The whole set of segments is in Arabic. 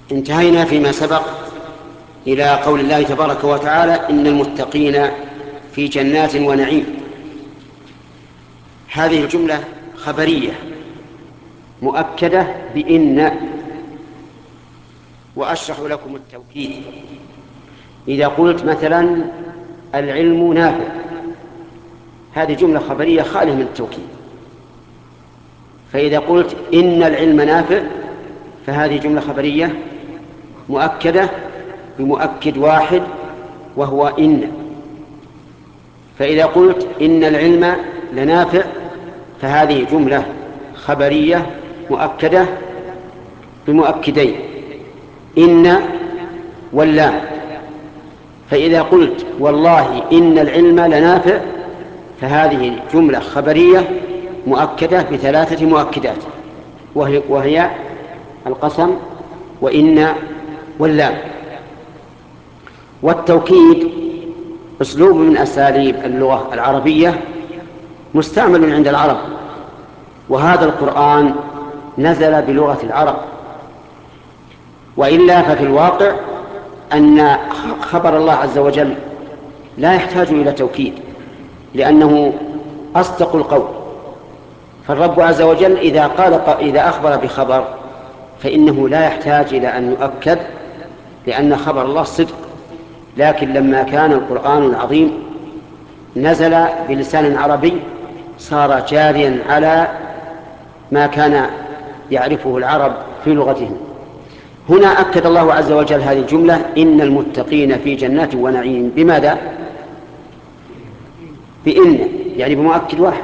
انتهينا فيما سبق إلى قول الله تبارك وتعالى إن المتقين في جنات ونعيم. هذه الجملة خبرية مؤكدة بإن، وأشرح لكم التوكيد. إذا قلت مثلا العلم نافع، هذه جملة خبرية خالية من التوكيد. فإذا قلت إن العلم نافع فهذه جملة خبرية مؤكدة بمؤكد واحد وهو إن. فإذا قلت إن العلم لنافع فهذه جملة خبرية مؤكدة بمؤكدين إن واللام. فإذا قلت والله إن العلم لنافع فهذه جملة خبرية مؤكدة بثلاثة مؤكدات، وهي القسم وإن واللام. والتوكيد أسلوب من أساليب اللغة العربية مستعمل عند العرب، وهذا القرآن نزل بلغة العرب. وإلا ففي الواقع أن خبر الله عز وجل لا يحتاج إلى توكيد، لأنه أصدق القول. فالرب عز وجل إذا أخبر بخبر فإنه لا يحتاج إلى أن يؤكد، لأن خبر الله صدق. لكن لما كان القرآن العظيم نزل بلسان عربي صار جاريا على ما كان يعرفه العرب في لغتهم. هنا أكد الله عز وجل هذه الجملة إن المتقين في جنات ونعيم. بماذا؟ بإن، يعني بمؤكد واحد.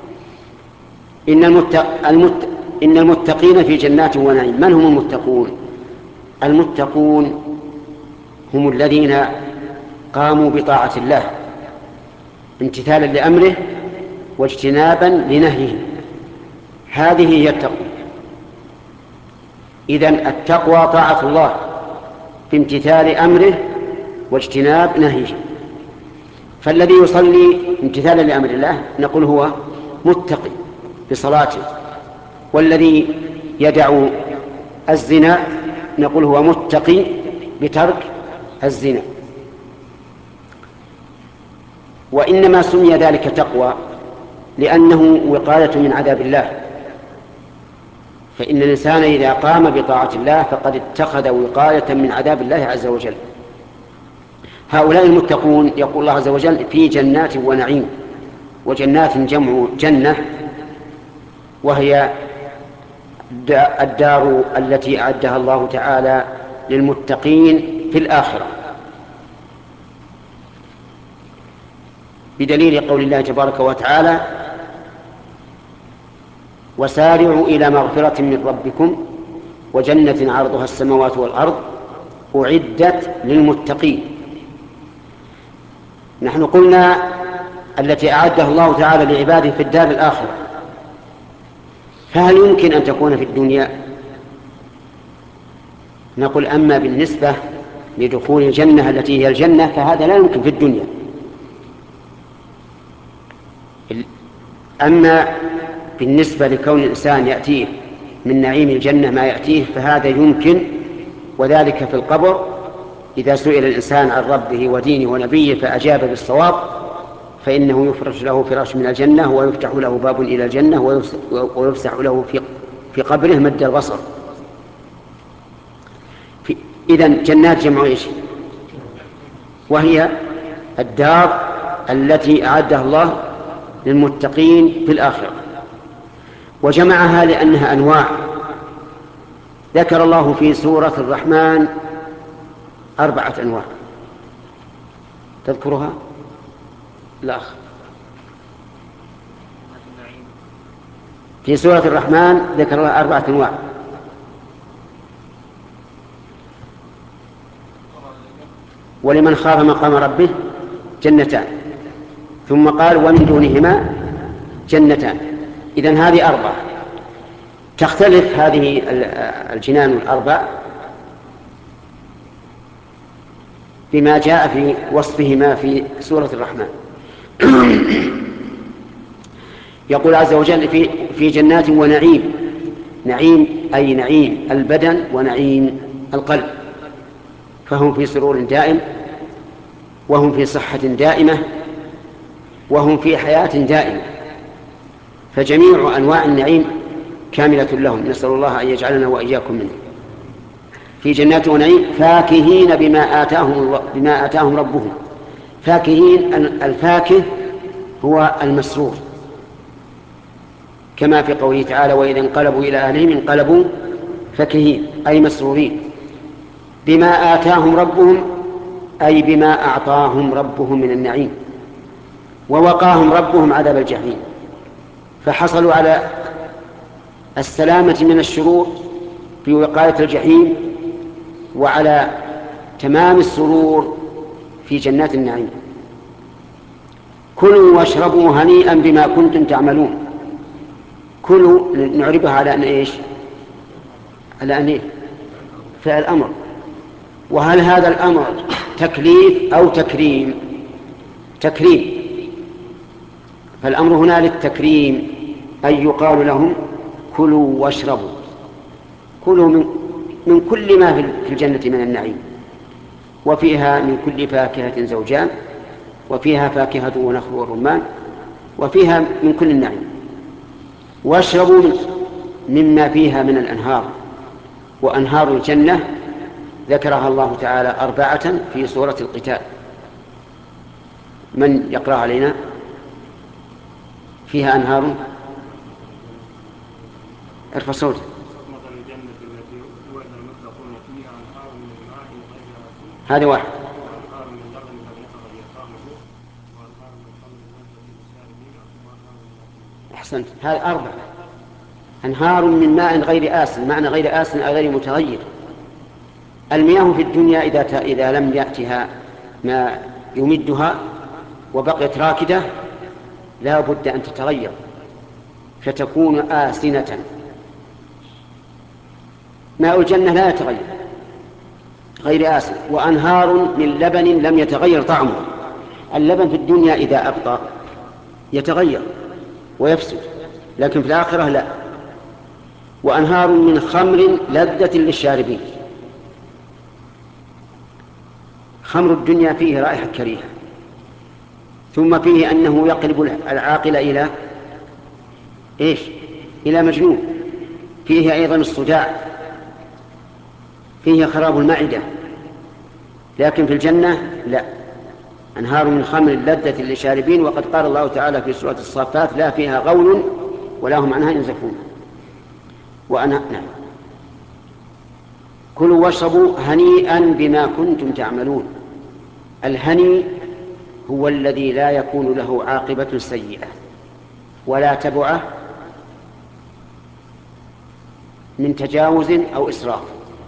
إن المتقين في جنات ونعيم. من هم المتقون؟ المتقون هم الذين قاموا بطاعة الله امتثالا لأمره واجتنابا لنهيه، هذه هي التقوى. إذن التقوى طاعة الله بامتثال أمره واجتناب نهيه. فالذي يصلي امتثالا لأمر الله نقول هو متقي بصلاته، والذي يدع الزنا نقول هو متقي بترك الزنا. وإنما سمي ذلك تقوى لأنه وقاية من عذاب الله. فإن الإنسان إذا قام بطاعة الله فقد اتخذ وقاية من عذاب الله عز وجل. هؤلاء المتقون يقول الله عز وجل في جنات ونعيم، وجنات جمع جنة، وهي الدار التي أعدها الله تعالى للمتقين في الآخرة، بدليل قول الله تبارك وتعالى وسارعوا إلى مغفرة من ربكم وجنة عرضها السماوات والأرض أعدت للمتقين. نحن قلنا التي أعدها الله تعالى لعباده في الدار الآخرة، فهل يمكن أن تكون في الدنيا؟ نقول أما بالنسبة لدخول الجنة التي هي الجنة فهذا لا يمكن في الدنيا. أما بالنسبة لكون الإنسان يأتيه من نعيم الجنة ما يأتيه فهذا يمكن، وذلك في القبر إذا سئل الإنسان عن ربه ودينه ونبيه فأجاب بالصواب فإنه يفرش له فراش من الجنة ويفتح له باب إلى الجنة ويفسح له في قبره مد البصر. إذن جنات جمع إيش؟ وهي الدار التي أعدها الله للمتقين في الآخرة. وجمعها لأنها أنواع. ذكر الله في سورة الرحمن 4 أنواع، تذكرها الأخ؟ في سورة الرحمن ذكر الله 4 أنواع. ولمن خاف مقام ربه جنتان، ثم قال ومن دونهما جنتان. إذن هذه 4. تختلف هذه الجنان 4 بما جاء في وصفهما في سورة الرحمن. يقول عز وجل في جنات ونعيم. نعيم أي نعيم البدن ونعيم القلب، فهم في سرور دائم، وهم في صحة دائمة، وهم في حياة دائمة، فجميع أنواع النعيم كاملة لهم. نسأل الله أن يجعلنا وإياكم منه. في جنات ونعيم فاكهين بما آتاهم ربهم. فاكهين، الفاكه هو المسرور، كما في قوله تعالى: وإذا انقلبوا إلى أهلهم انقلبوا فاكهين، أي مسرورين بما آتاهم ربهم، أي بما أعطاهم ربهم من النعيم، ووقاهم ربهم عذاب الجحيم، فحصلوا على السلامة من الشرور في وقاية الجحيم، وعلى تمام السرور في جنات النعيم. كلوا واشربوا هنيئا بما كنتم تعملون. كلوا نعربها على أن إيش؟ على أن إيه؟ فعل الأمر. وهل هذا الأمر تكليف أو تكريم؟ تكريم، فالأمر هنا للتكريم، أي يقال لهم كلوا واشربوا. كلوا من كل ما في الجنة من النعيم، وفيها من كل فاكهة زوجان، وفيها فاكهة ونخل ورمان، وفيها من كل النعيم. واشربوا مما فيها من الأنهار. وأنهار الجنة ذكرها الله تعالى 4 في سورة القتال. من يقرأ علينا؟ فيها أنهار. ارفع صوتك. هذا واحد. أحسنت، هذا 4. أنهار من ماء غير آسن، معنى غير آسن أي غير متغير. المياه في الدنيا إذا لم يأتها ما يمدها وبقيت راكدة لا بد أن تتغير فتكون آسنة. ماء الجنة لا يتغير، غير آسن. وأنهار من لبن لم يتغير طعمه. اللبن في الدنيا إذا أبقى يتغير ويفسد، لكن في الآخرة لا. وأنهار من خمر لذة للشاربين. خمر الدنيا فيه رائحة كريهة، ثم فيه أنه يقلب العاقل إلى إيش؟ إلى مجنون. فيه أيضا الصداع، فيه خراب المعدة. لكن في الجنة لا. أنهار من خمر لذة للشاربين، وقد قال الله تعالى في سورة الصافات: لا فيها غول ولا هم عنها ينزفون. نعم. كلوا واشربوا هنيئا بما كنتم تعملون. الهني هو الذي لا يكون له عاقبة سيئة ولا تبعه من تجاوز أو إسراف.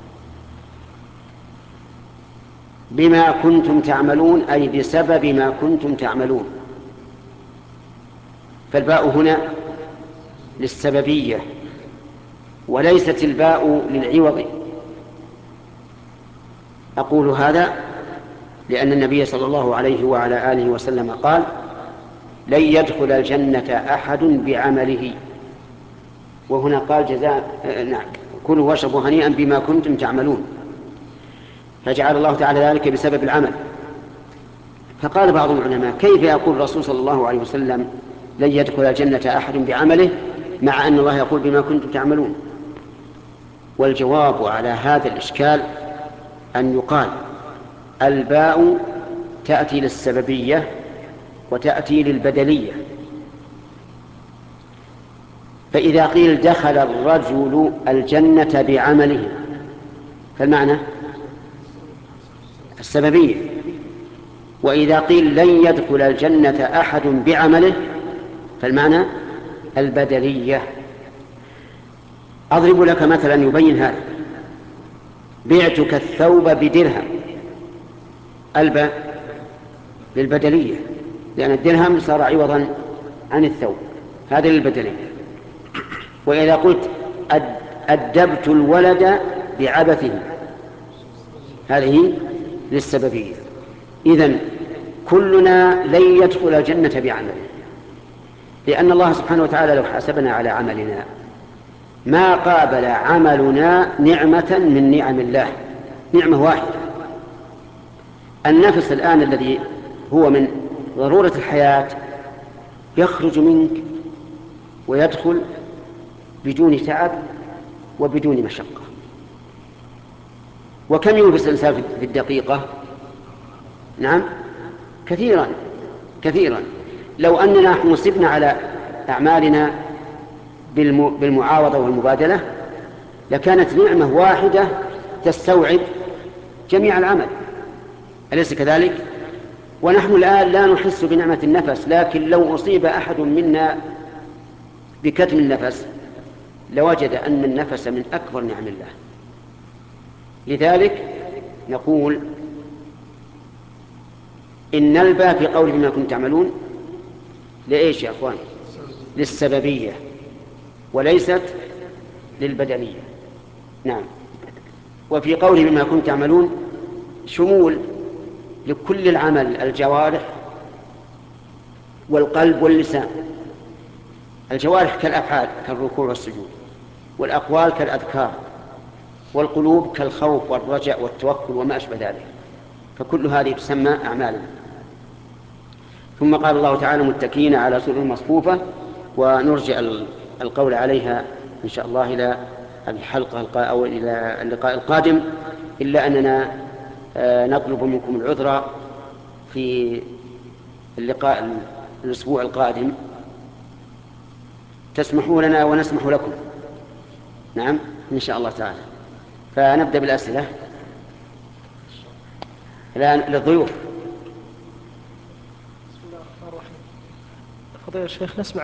بما كنتم تعملون أي بسبب ما كنتم تعملون. فالباء هنا للسببية، وليست الباء للعوض. أقول هذا لأن النبي صلى الله عليه وعلى آله وسلم قال: لن يدخل الجنة أحد بعمله. وهنا قال جزاء كلوا واشربوا هنيئا بما كنتم تعملون، فجعل الله تعالى ذلك بسبب العمل. فقال بعض العلماء: كيف يقول الرسول صلى الله عليه وسلم لن يدخل الجنة أحد بعمله مع أن الله يقول بما كنتم تعملون؟ والجواب على هذا الإشكال أن يقال: الباء تأتي للسببية وتأتي للبدلية. فإذا قيل دخل الرجل الجنة بعمله فالمعنى السببية، وإذا قيل لن يدخل الجنة أحد بعمله فالمعنى البدلية. أضرب لك مثلا يبين هذا: بعتك الثوب بدرهم. الباء للبدلية، لأن الدرهم صار عوضا عن الثوب، هذا للبدلية. وإذا قلت أدبت الولد بعبثه هذه للسببية. إذن كلنا لن يدخل الجنة بعمله، لأن الله سبحانه وتعالى لو حاسبنا على عملنا ما قابل عملنا نعمة من نعم الله، نعمة واحدة. النفس الآن الذي هو من ضرورة الحياة يخرج منك ويدخل بدون تعب وبدون مشقة. وكم ينفس الإنسان في الدقيقة؟ نعم، كثيرا كثيرا. لو أننا نحن نصبنا على أعمالنا بالمعاوضة والمبادلة لكانت نعمة واحدة تستوعب جميع العمل، أليس كذلك؟ ونحن الآن لا نحس بنعمة النفس، لكن لو أصيب أحد منا بكتم النفس لوجد أن النفس من أكبر نعم الله. لذلك نقول إن الباء في قوله بما كنتم تعملون لإيش يا أخوان؟ للسببية وليست للبدنية. نعم. وفي قوله بما كنتم تعملون شمول لكل العمل، الجوارح والقلب واللسان. الجوارح كالأفعال كالركوع والسجود، والأقوال كالأذكار، والقلوب كالخوف والرجاء والتوكل وما أشبه ذلك، فكل هذه تسمى أعمالا. ثم قال الله تعالى متكئين على سرر مصفوفة، ونرجع القول عليها إن شاء الله إلى الحلقة أو إلى اللقاء القادم، إلا أننا نطلب منكم العذر في اللقاء الأسبوع القادم، تسمحوا لنا ونسمح لكم. نعم إن شاء الله تعالى. فنبدأ بالأسئلة الآن للضيوف. بسم الله الرحمن الرحيم. فضيلة الشيخ، نسمع